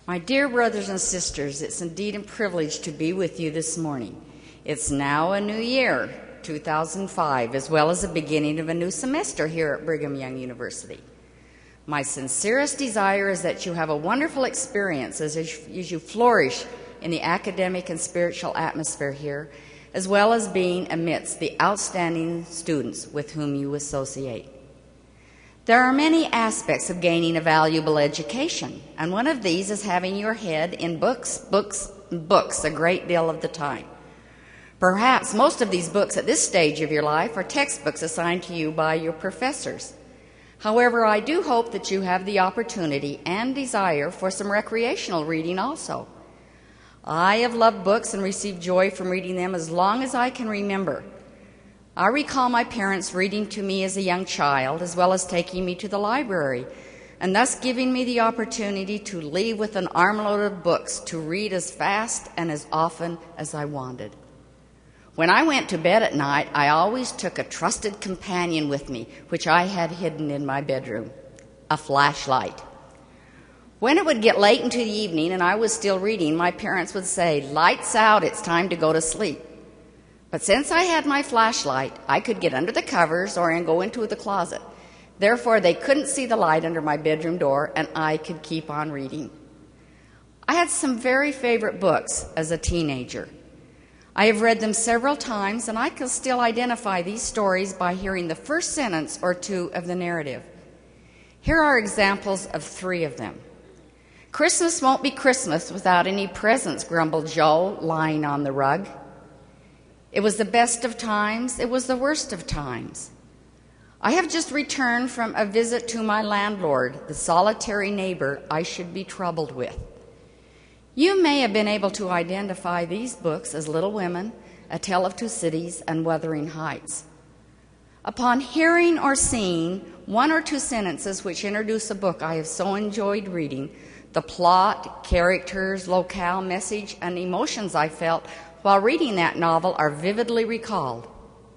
My dear brothers and sisters, it's indeed a privilege to be with you this morning. It's now a new year, 2005, as well as the beginning of a new semester here at Brigham Young University. My sincerest desire is that you have a wonderful experience as you flourish in the academic and spiritual atmosphere here, as well as being amidst the outstanding students with whom you associate. There are many aspects of gaining a valuable education, and one of these is having your head in books a great deal of the time. Perhaps most of these books at this stage of your life are textbooks assigned to you by your professors. However, I do hope that you have the opportunity and desire for some recreational reading also. I have loved books and received joy from reading them as long as I can remember. I recall my parents reading to me as a young child, as well as taking me to the library, and thus giving me the opportunity to leave with an armload of books to read as fast and as often as I wanted. When I went to bed at night, I always took a trusted companion with me, which I had hidden in my bedroom, a flashlight. When it would get late into the evening and I was still reading, my parents would say, "Lights out, it's time to go to sleep." But since I had my flashlight, I could get under the covers or go into the closet. Therefore, they couldn't see the light under my bedroom door, and I could keep on reading. I had some very favorite books as a teenager. I have read them several times, and I can still identify these stories by hearing the first sentence or two of the narrative. Here are examples of three of them. "Christmas won't be Christmas without any presents," grumbled Joe, lying on the rug. "It was the best of times, it was the worst of times." "I have just returned from a visit to my landlord, the solitary neighbor I should be troubled with." You may have been able to identify these books as Little Women, A Tale of Two Cities, and Wuthering Heights. Upon hearing or seeing one or two sentences which introduce a book I have so enjoyed reading, the plot, characters, locale, message, and emotions I felt while reading that novel are vividly recalled.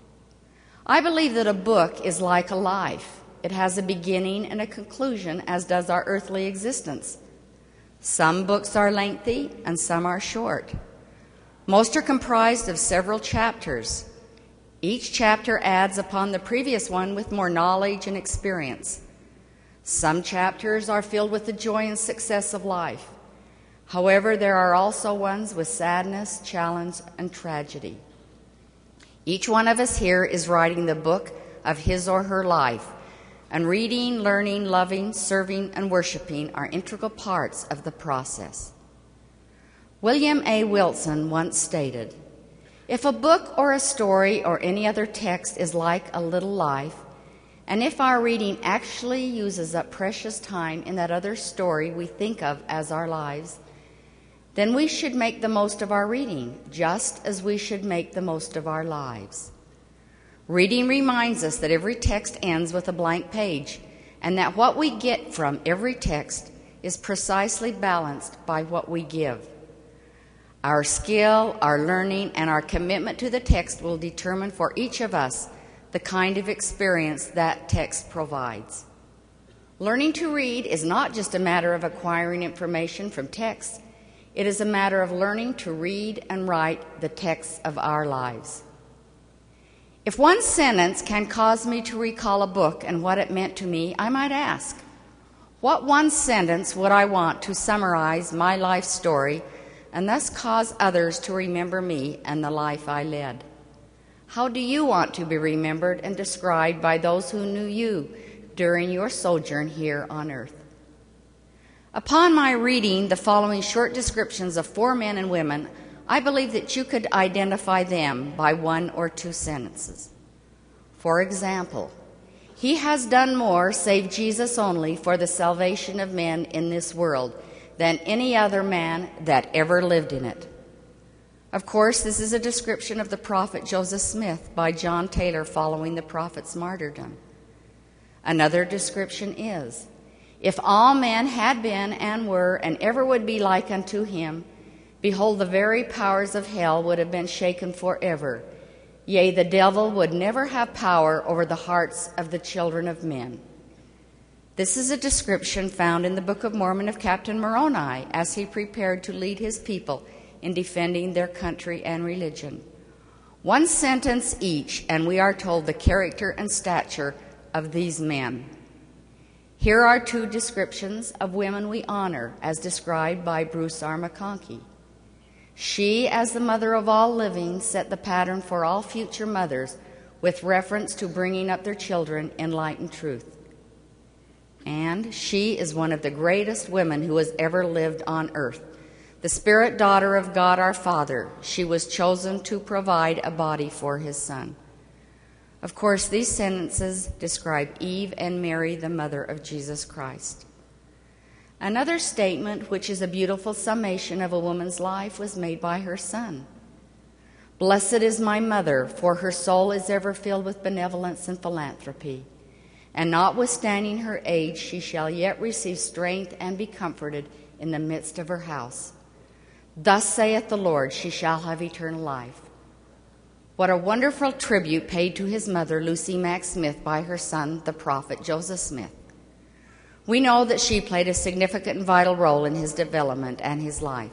I believe that a book is like a life. It has a beginning and a conclusion, as does our earthly existence. Some books are lengthy and some are short. Most are comprised of several chapters. Each chapter adds upon the previous one with more knowledge and experience. Some chapters are filled with the joy and success of life. However, there are also ones with sadness, challenge, and tragedy. Each one of us here is writing the book of his or her life, and reading, learning, loving, serving, and worshiping are integral parts of the process. William A. Wilson once stated, "If a book or a story or any other text is like a little life, and if our reading actually uses up precious time in that other story we think of as our lives, then we should make the most of our reading, just as we should make the most of our lives." Reading reminds us that every text ends with a blank page, and that what we get from every text is precisely balanced by what we give. Our skill, our learning, and our commitment to the text will determine for each of us the kind of experience that text provides. Learning to read is not just a matter of acquiring information from texts. It is a matter of learning to read and write the texts of our lives. If one sentence can cause me to recall a book and what it meant to me, I might ask, what one sentence would I want to summarize my life story and thus cause others to remember me and the life I led? How do you want to be remembered and described by those who knew you during your sojourn here on earth? Upon my reading the following short descriptions of 4 men and women, I believe that you could identify them by 1 or 2 sentences. For example, "He has done more, save Jesus only, for the salvation of men in this world than any other man that ever lived in it." Of course, this is a description of the prophet Joseph Smith by John Taylor following the prophet's martyrdom. Another description is, "If all men had been and were and ever would be like unto him, behold, the very powers of hell would have been shaken forever. Yea, the devil would never have power over the hearts of the children of men." This is a description found in the Book of Mormon of Captain Moroni as he prepared to lead his people in defending their country and religion. One sentence each, and we are told the character and stature of these men. Here are two descriptions of women we honor, as described by Bruce R. McConkie. She, as the mother of all living, set the pattern for all future mothers with reference to bringing up their children in light and truth. And she is one of the greatest women who has ever lived on earth. The spirit daughter of God our Father, she was chosen to provide a body for his Son. Of course, these sentences describe Eve and Mary, the mother of Jesus Christ. Another statement, which is a beautiful summation of a woman's life, was made by her son. Blessed is my mother, for her soul is ever filled with benevolence and philanthropy. And notwithstanding her age, she shall yet receive strength and be comforted in the midst of her house. Thus saith the Lord, she shall have eternal life. What a wonderful tribute paid to his mother, Lucy Mack Smith, by her son, the prophet Joseph Smith. We know that she played a significant and vital role in his development and his life.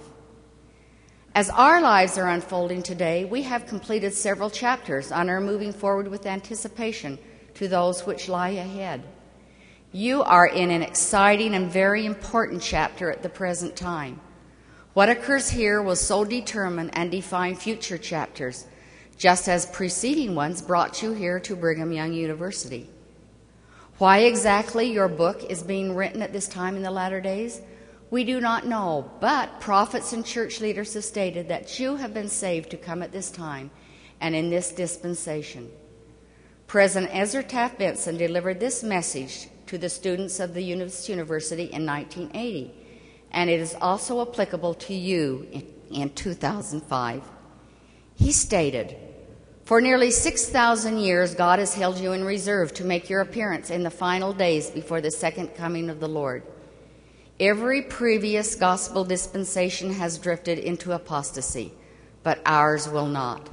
As our lives are unfolding today, we have completed several chapters and are moving forward with anticipation to those which lie ahead. You are in an exciting and very important chapter at the present time. What occurs here will so determine and define future chapters, just as preceding ones brought you here to Brigham Young University. Why exactly your book is being written at this time in the latter days, we do not know, but prophets and church leaders have stated that you have been saved to come at this time and in this dispensation. President Ezra Taft Benson delivered this message to the students of the university in 1980, and it is also applicable to you in 2005. He stated, "For nearly 6,000 years, God has held you in reserve to make your appearance in the final days before the second coming of the Lord. Every previous gospel dispensation has drifted into apostasy, but ours will not.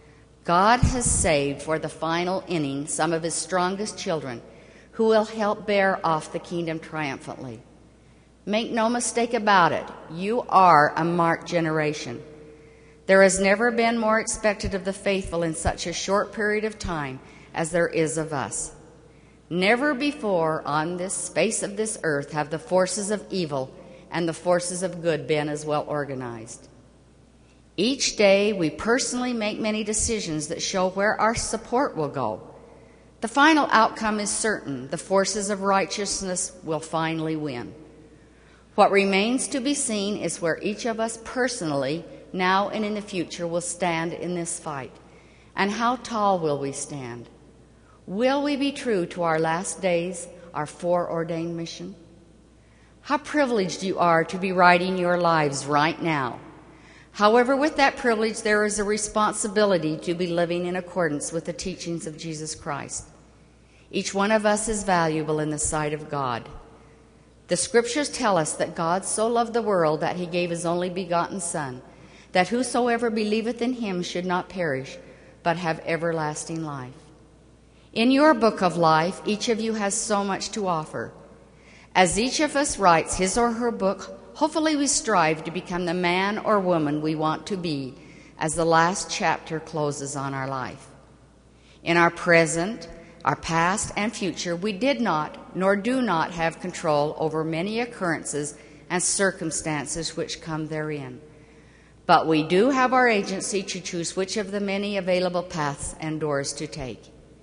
God has saved for the final inning some of his strongest children who will help bear off the kingdom triumphantly. Make no mistake about it, you are a marked generation. There has never been more expected of the faithful in such a short period of time as there is of us. Never before on this face of this earth have the forces of evil and the forces of good been as well organized. Each day we personally make many decisions that show where our support will go. The final outcome is certain. The forces of righteousness will finally win. What remains to be seen is where each of us personally, now and in the future, will stand in this fight. And how tall will we stand? Will we be true to our last days, our foreordained mission? How privileged you are to be writing your lives right now. However, with that privilege, there is a responsibility to be living in accordance with the teachings of Jesus Christ. Each one of us is valuable in the sight of God. The scriptures tell us that God so loved the world that he gave his only begotten Son, that whosoever believeth in him should not perish, but have everlasting life. In your book of life, each of you has so much to offer. As each of us writes his or her book, hopefully we strive to become the man or woman we want to be as the last chapter closes on our life. In our present, our past, and future, we did not, nor do not have control over many occurrences and circumstances which come therein. But we do have our agency to choose which of the many available paths and doors to take.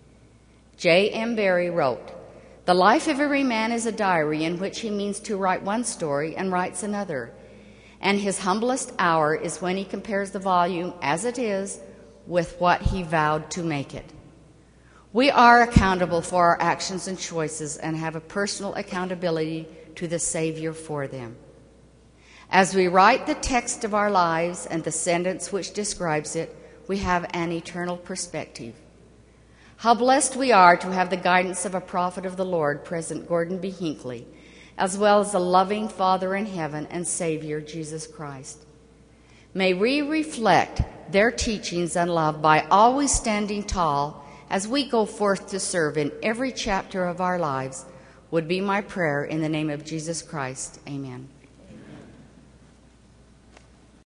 J. M. Barrie wrote, "The life of every man is a diary in which he means to write one story and writes another, and his humblest hour is when he compares the volume as it is with what he vowed to make it." We are accountable for our actions and choices and have a personal accountability to the Savior for them. As we write the text of our lives and the sentence which describes it, we have an eternal perspective. How blessed we are to have the guidance of a prophet of the Lord, President Gordon B. Hinckley, as well as a loving Father in heaven and Savior, Jesus Christ. May we reflect their teachings and love by always standing tall as we go forth to serve in every chapter of our lives would be my prayer in the name of Jesus Christ. Amen.